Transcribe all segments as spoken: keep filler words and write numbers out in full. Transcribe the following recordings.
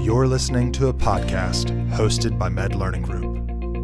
You're listening to a podcast hosted by Med Learning Group.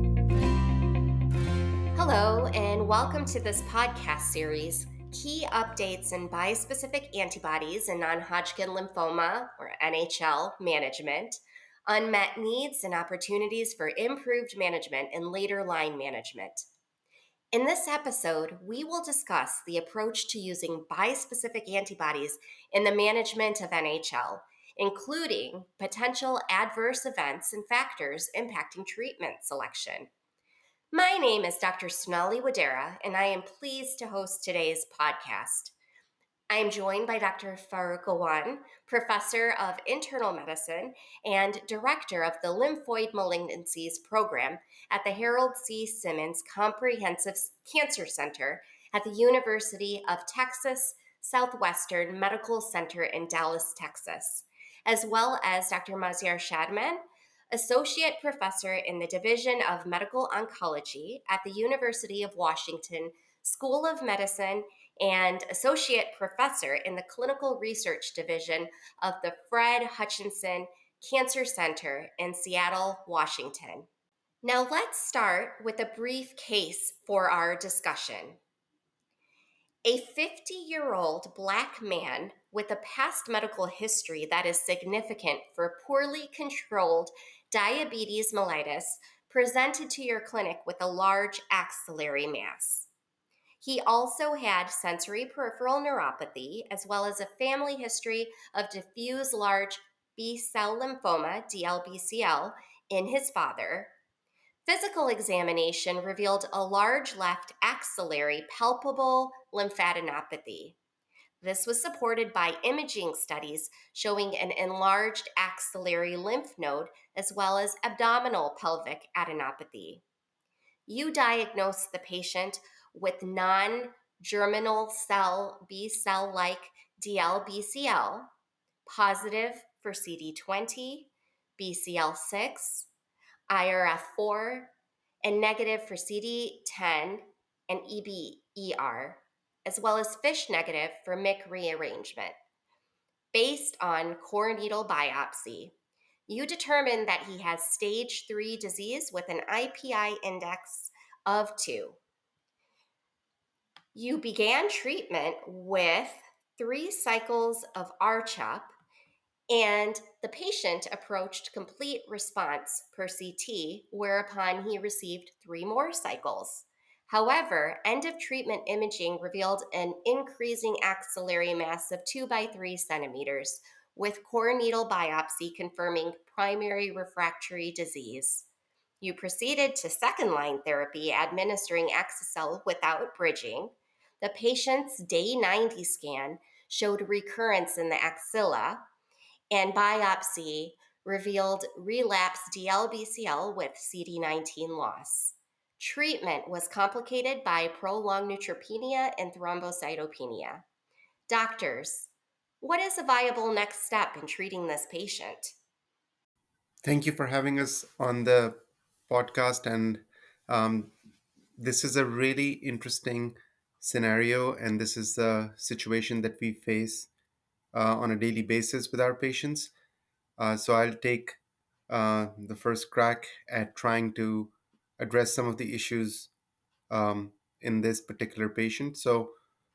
Hello, and welcome to this podcast series, Key Updates in Bispecific Antibodies in Non-Hodgkin Lymphoma, or N H L, Management, Unmet Needs and Opportunities for Improved Management and Later Line Management. In this episode, we will discuss the approach to using bispecific antibodies in the management of N H L, including potential adverse events and factors impacting treatment selection. My name is Doctor Sonali Wadera, and I am pleased to host today's podcast. I am joined by Doctor Farooq Awan, Professor of Internal Medicine and Director of the Lymphoid Malignancies Program at the Harold C. Simmons Comprehensive Cancer Center at the University of Texas Southwestern Medical Center in Dallas, Texas, as well as Doctor Maziar Shadman, Associate Professor in the Division of Medical Oncology at the University of Washington School of Medicine and Associate Professor in the Clinical Research Division of the Fred Hutchinson Cancer Center in Seattle, Washington. Now let's start with a brief case for our discussion. A fifty-year-old Black man with a past medical history that is significant for poorly controlled diabetes mellitus presented to your clinic with a large axillary mass. He also had sensory peripheral neuropathy, as well as a family history of diffuse large B-cell lymphoma, D L B C L, in his father. Physical examination revealed a large left axillary palpable lymphadenopathy. This was supported by imaging studies showing an enlarged axillary lymph node, as well as abdominal pelvic adenopathy. You diagnosed the patient with non-germinal cell B-cell-like D L B C L, positive for C D twenty, B C L six, I R F four, and negative for C D ten and E B E R, as well as FISH negative for M Y C rearrangement. Based on core needle biopsy, you determined that he has stage three disease with an I P I index of two. You began treatment with three cycles of R CHOP, and the patient approached complete response per C T, whereupon he received three more cycles. However, end of treatment imaging revealed an increasing axillary mass of two by three centimeters, with core needle biopsy confirming primary refractory disease. You proceeded to second line therapy, administering Axicel without bridging. The patient's day ninety scan showed recurrence in the axilla, and biopsy revealed relapsed D L B C L with C D nineteen loss. Treatment was complicated by prolonged neutropenia and thrombocytopenia. Doctors, what is a viable next step in treating this patient? Thank you for having us on the podcast. And um, this is a really interesting scenario, and this is the situation that we face uh, on a daily basis with our patients. Uh, so I'll take uh, the first crack at trying to address some of the issues um, in this particular patient. So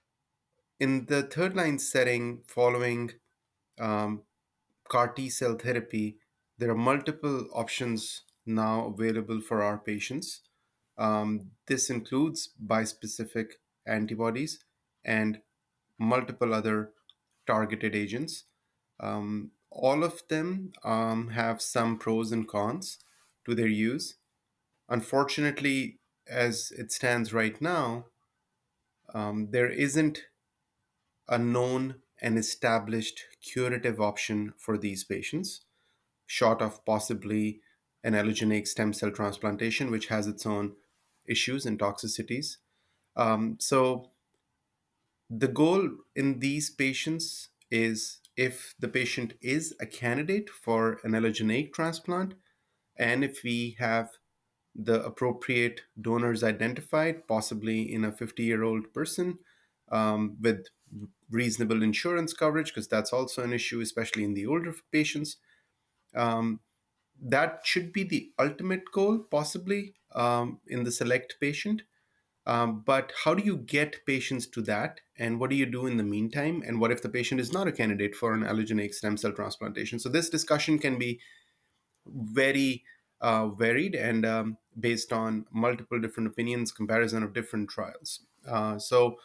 in the third line setting, following um, CAR T cell therapy, there are multiple options now available for our patients. Um, this includes bispecific antibodies and multiple other targeted agents. Um, all of them um, have some pros and cons to their use. Unfortunately, as it stands right now, um, there isn't a known and established curative option for these patients, short of possibly an allogeneic stem cell transplantation, which has its own issues and toxicities. Um, so the goal in these patients is, if the patient is a candidate for an allogeneic transplant, and if we have the appropriate donors identified, possibly in a fifty-year-old person um, with reasonable insurance coverage, because that's also an issue, especially in the older patients. Um, that should be the ultimate goal, possibly um, in the select patient. Um, but how do you get patients to that? And what do you do in the meantime? And what if the patient is not a candidate for an allogeneic stem cell transplantation? So, this discussion can be very uh, varied and um, based on multiple different opinions, comparison of different trials. Uh, so,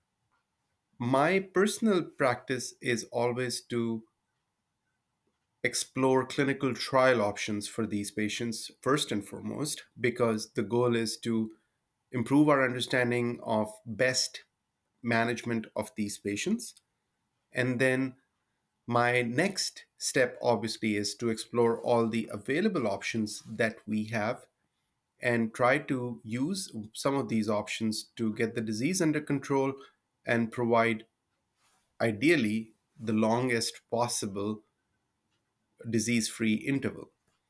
my personal practice is always to explore clinical trial options for these patients first and foremost, because the goal is to improve our understanding of best management of these patients. And then my next step, obviously, is to explore all the available options that we have and try to use some of these options to get the disease under control and provide, ideally, the longest possible disease free interval.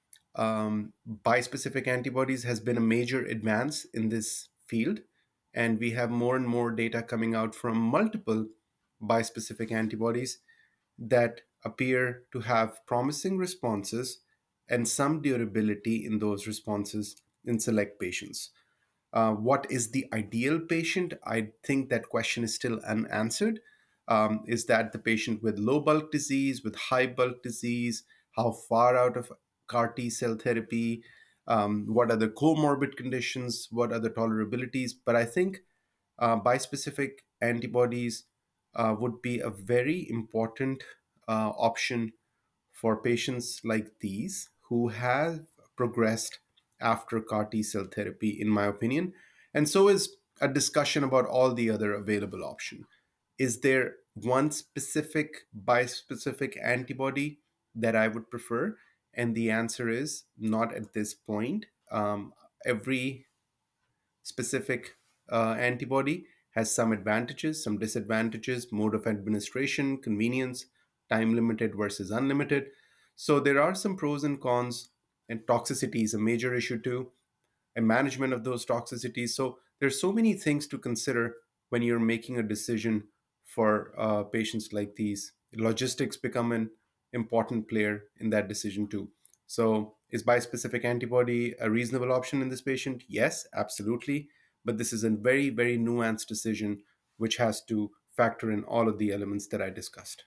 Um, bispecific antibodies has been a major advance in this field, and we have more and more data coming out from multiple bispecific antibodies that appear to have promising responses and some durability in those responses in select patients. Uh, what is the ideal patient? I think that question is still unanswered. Um, is that the patient with low bulk disease, with high bulk disease? How far out of CAR T cell therapy? Um, what are the comorbid conditions? What are the tolerabilities? But I think uh, bispecific antibodies uh, would be a very important uh, option for patients like these who have progressed after CAR T cell therapy, in my opinion. And so is a discussion about all the other available options. Is there one specific bispecific antibody that I would prefer? And the answer is not at this point. Um, every specific uh, antibody has some advantages, some disadvantages, mode of administration, convenience, time limited versus unlimited. So there are some pros and cons, and toxicity is a major issue too, and management of those toxicities. So there's so many things to consider when you're making a decision for uh, patients like these. Logistics become an important player in that decision too. So is bispecific antibody a reasonable option in this patient? Yes, absolutely. But this is a very, very nuanced decision which has to factor in all of the elements that I discussed.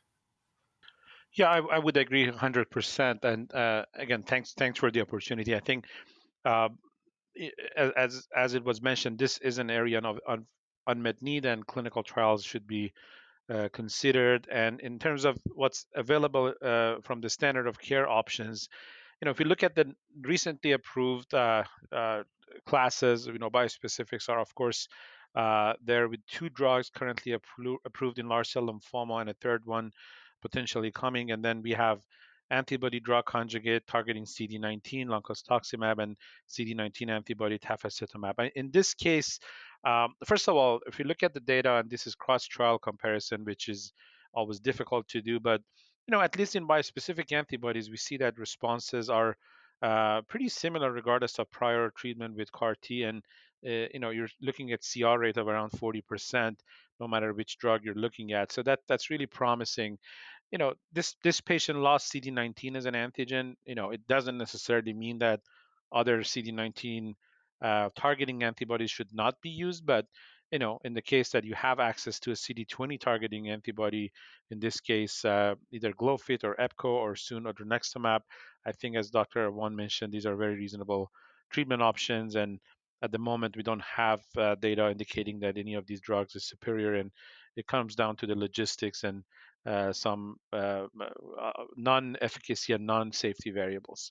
Yeah, I, I would agree one hundred percent. And uh, again, thanks thanks for the opportunity. I think uh, i- as as it was mentioned, this is an area of un, unmet need, and clinical trials should be uh, considered. And in terms of what's available uh, from the standard of care options, you know, if you look at the recently approved uh, uh, classes, you know, biospecifics are, of course, uh, there with two drugs currently appro- approved in large cell lymphoma and a third one potentially coming. And then we have antibody drug conjugate targeting C D nineteen, loncastuximab, and C D nineteen antibody tafasitamab. And in this case, um, first of all, if you look at the data, and this is cross-trial comparison, which is always difficult to do, but you know, at least in bispecific antibodies, we see that responses are uh, pretty similar regardless of prior treatment with CAR T, and uh, you know, you're looking at C R rate of around forty percent, no matter which drug you're looking at. So that that's really promising. You know, this this patient lost C D nineteen as an antigen. You know, it doesn't necessarily mean that other C D nineteen uh, targeting antibodies should not be used, but you know, in the case that you have access to a C D twenty targeting antibody, in this case, uh, either Glofit or Epco or soon odronextamab, I think, as Doctor One mentioned, these are very reasonable treatment options. And at the moment, we don't have uh, data indicating that any of these drugs is superior, and it comes down to the logistics and uh, some uh, uh, non-efficacy and non-safety variables.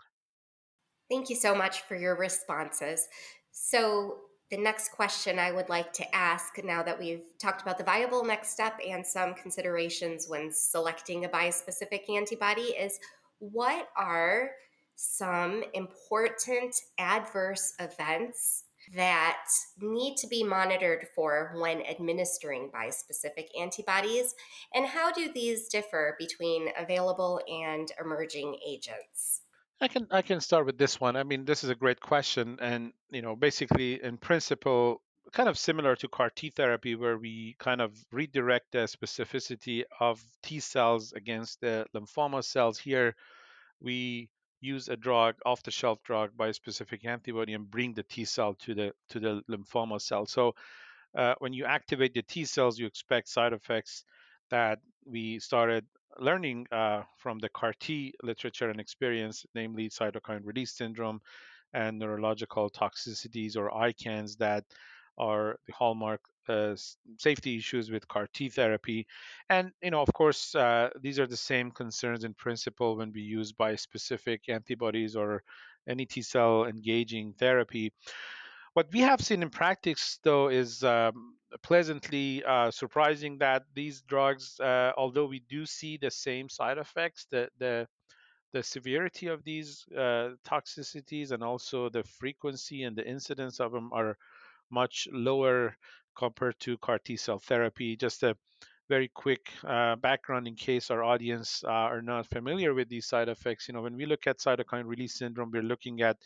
Thank you so much for your responses. So, the next question I would like to ask, now that we've talked about the viable next step and some considerations when selecting a bispecific antibody, is what are some important adverse events that need to be monitored for when administering bispecific antibodies? And how do these differ between available and emerging agents? I can I can start with this one. I mean, this is a great question, and you know, basically, in principle, kind of similar to CAR T therapy, where we kind of redirect the specificity of T cells against the lymphoma cells. Here, we use a drug, off-the-shelf drug, bispecific antibody, and bring the T cell to the to the lymphoma cell. So uh, when you activate the T cells, you expect side effects that we started learning uh, from the CAR T literature and experience, namely cytokine release syndrome and neurological toxicities or I CANS that are the hallmark uh, safety issues with CAR T therapy. And, you know, of course, uh, these are the same concerns in principle when we use bispecific antibodies or any T cell engaging therapy. What we have seen in practice, though, is um, pleasantly uh, surprising that these drugs, uh, although we do see the same side effects, the the the severity of these uh, toxicities and also the frequency and the incidence of them are much lower compared to CAR T cell therapy. Just a very quick uh, background in case our audience uh, are not familiar with these side effects. You know, when we look at cytokine release syndrome, we're looking at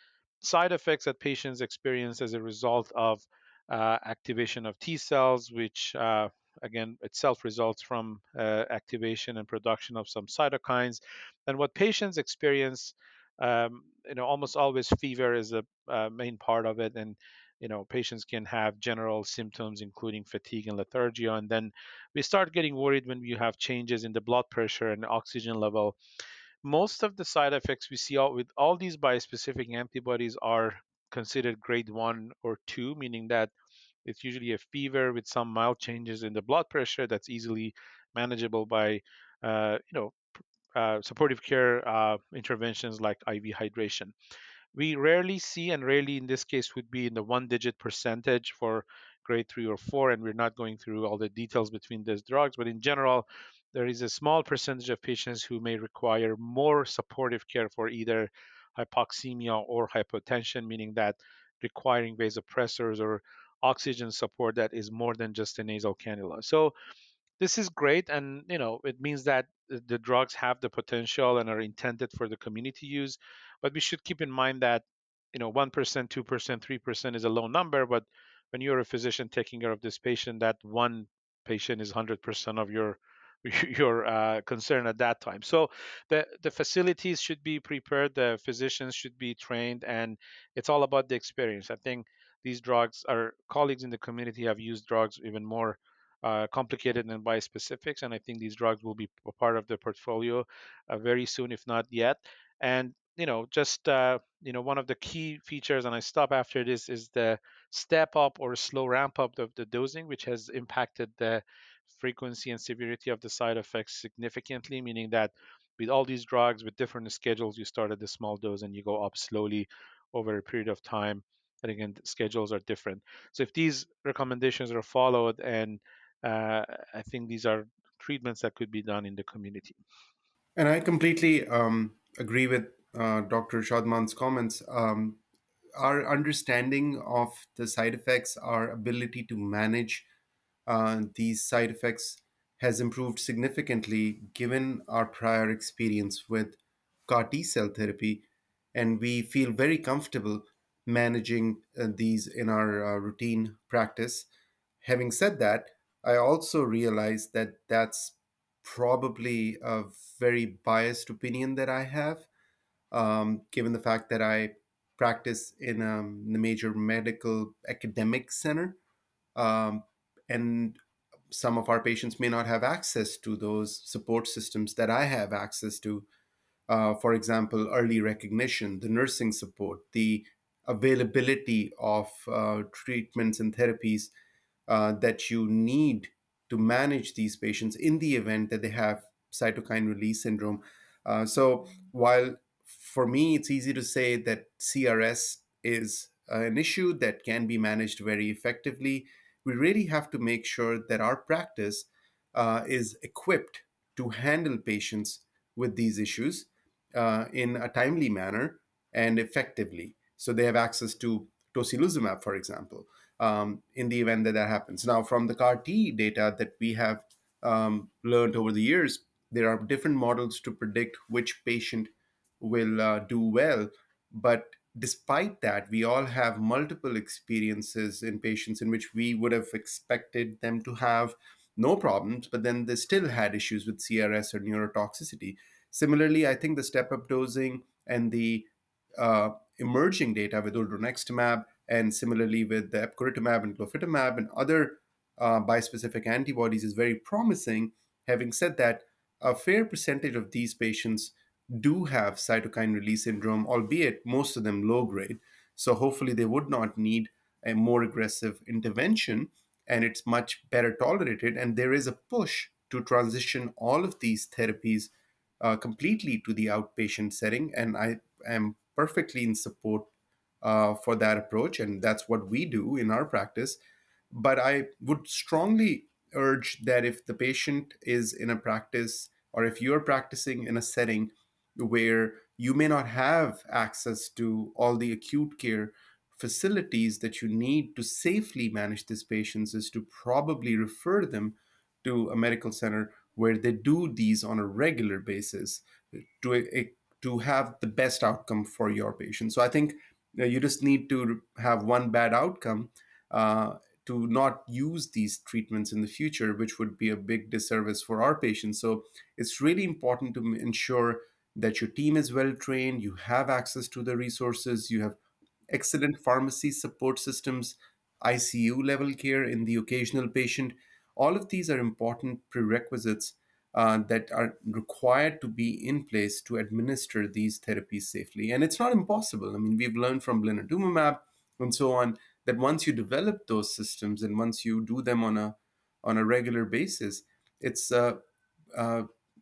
side effects that patients experience as a result of uh, activation of T cells, which uh, again itself results from uh, activation and production of some cytokines. And what patients experience, um, you know, almost always fever is a uh, main part of it, and you know, patients can have general symptoms including fatigue and lethargia, and then we start getting worried when you have changes in the blood pressure and oxygen level. Most of the side effects we see all, with all these bispecific antibodies are considered grade one or two, meaning that it's usually a fever with some mild changes in the blood pressure that's easily manageable by, uh, you know, uh, supportive care uh, interventions like I V hydration. We rarely see, and rarely in this case would be in the one digit percentage for grade three or four, and we're not going through all the details between those drugs, but in general, there is a small percentage of patients who may require more supportive care for either hypoxemia or hypotension, meaning that requiring vasopressors or oxygen support that is more than just a nasal cannula. So this is great, and you know it means that the drugs have the potential and are intended for the community use, but we should keep in mind that you know one percent, two percent, three percent is a low number, but when you're a physician taking care of this patient, that one patient is one hundred percent of your your uh, concern at that time. So the the facilities should be prepared, the physicians should be trained, and it's all about the experience. I think these drugs, our colleagues in the community have used drugs even more uh, complicated than bispecifics, and I think these drugs will be a part of the portfolio uh, very soon, if not yet. And you know, just uh, you know, one of the key features, and I stop after this, is the step up or slow ramp up of the dosing, which has impacted the frequency and severity of the side effects significantly. Meaning that with all these drugs with different schedules, you start at the small dose and you go up slowly over a period of time. And again, the schedules are different. So if these recommendations are followed, and uh, I think these are treatments that could be done in the community. And I completely um, agree with uh, Doctor Shadman's comments. Um, our understanding of the side effects, our ability to manage uh, these side effects has improved significantly given our prior experience with CAR T cell therapy. And we feel very comfortable managing uh, these in our uh, routine practice. Having said that, I also realize that that's probably a very biased opinion that I have, um, given the fact that I practice in um, a major medical academic center. Um, and some of our patients may not have access to those support systems that I have access to. Uh, for example, early recognition, the nursing support, the availability of uh, treatments and therapies uh, that you need to manage these patients in the event that they have cytokine release syndrome. Uh, so, while for me it's easy to say that C R S is an issue that can be managed very effectively, we really have to make sure that our practice uh, is equipped to handle patients with these issues uh, in a timely manner and effectively. So they have access to tocilizumab, for example, um, in the event that that happens. Now, from the CAR T data that we have um, learned over the years, there are different models to predict which patient will uh, do well. But despite that, we all have multiple experiences in patients in which we would have expected them to have no problems, but then they still had issues with C R S or neurotoxicity. Similarly, I think the step-up dosing and the uh, emerging data with odronextamab, and similarly with the epcoritamab and glofitamab and other uh, bispecific antibodies is very promising. Having said that, a fair percentage of these patients do have cytokine release syndrome, albeit most of them low grade. So hopefully they would not need a more aggressive intervention, and it's much better tolerated. And there is a push to transition all of these therapies uh, completely to the outpatient setting. And I am perfectly in support uh, for that approach, and that's what we do in our practice. But I would strongly urge that if the patient is in a practice, or if you're practicing in a setting where you may not have access to all the acute care facilities that you need to safely manage these patients, is to probably refer them to a medical center where they do these on a regular basis to a, to have the best outcome for your patient. So I think uh, you just need to have one bad outcome uh, to not use these treatments in the future, which would be a big disservice for our patients. So it's really important to ensure that your team is well trained, you have access to the resources, you have excellent pharmacy support systems, I C U level care in the occasional patient. All of these are important prerequisites uh, that are required to be in place to administer these therapies safely. And it's not impossible. I mean, we've learned from blinatumomab and so on that once you develop those systems and once you do them on a on a regular basis, it's uh, uh,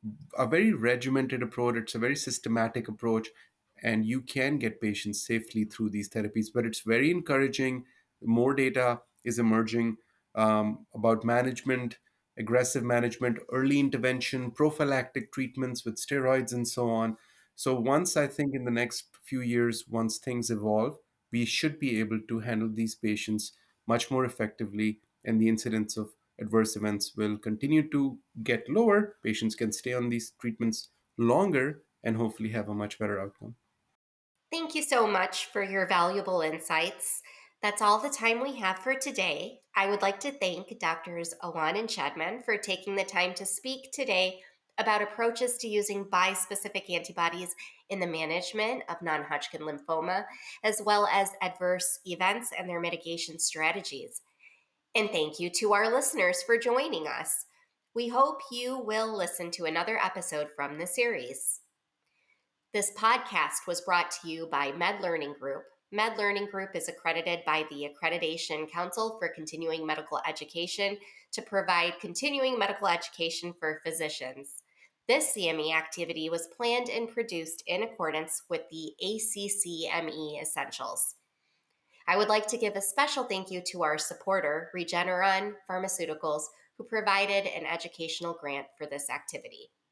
a very regimented approach. It's a very systematic approach, and you can get patients safely through these therapies. But it's very encouraging. More data is emerging um, about management, aggressive management, early intervention, prophylactic treatments with steroids, and so on. So, once I think in the next few years, once things evolve, we should be able to handle these patients much more effectively, and the incidence of adverse events will continue to get lower. Patients can stay on these treatments longer and hopefully have a much better outcome. Thank you so much for your valuable insights. That's all the time we have for today. I would like to thank Doctors Awan and Chadman for taking the time to speak today about approaches to using bispecific antibodies in the management of non-Hodgkin lymphoma, as well as adverse events and their mitigation strategies. And thank you to our listeners for joining us. We hope you will listen to another episode from the series. This podcast was brought to you by MedLearning Group. MedLearning Group is accredited by the Accreditation Council for Continuing Medical Education to provide continuing medical education for physicians. This C M E activity was planned and produced in accordance with the A C C M E Essentials. I would like to give a special thank you to our supporter, Regeneron Pharmaceuticals, who provided an educational grant for this activity.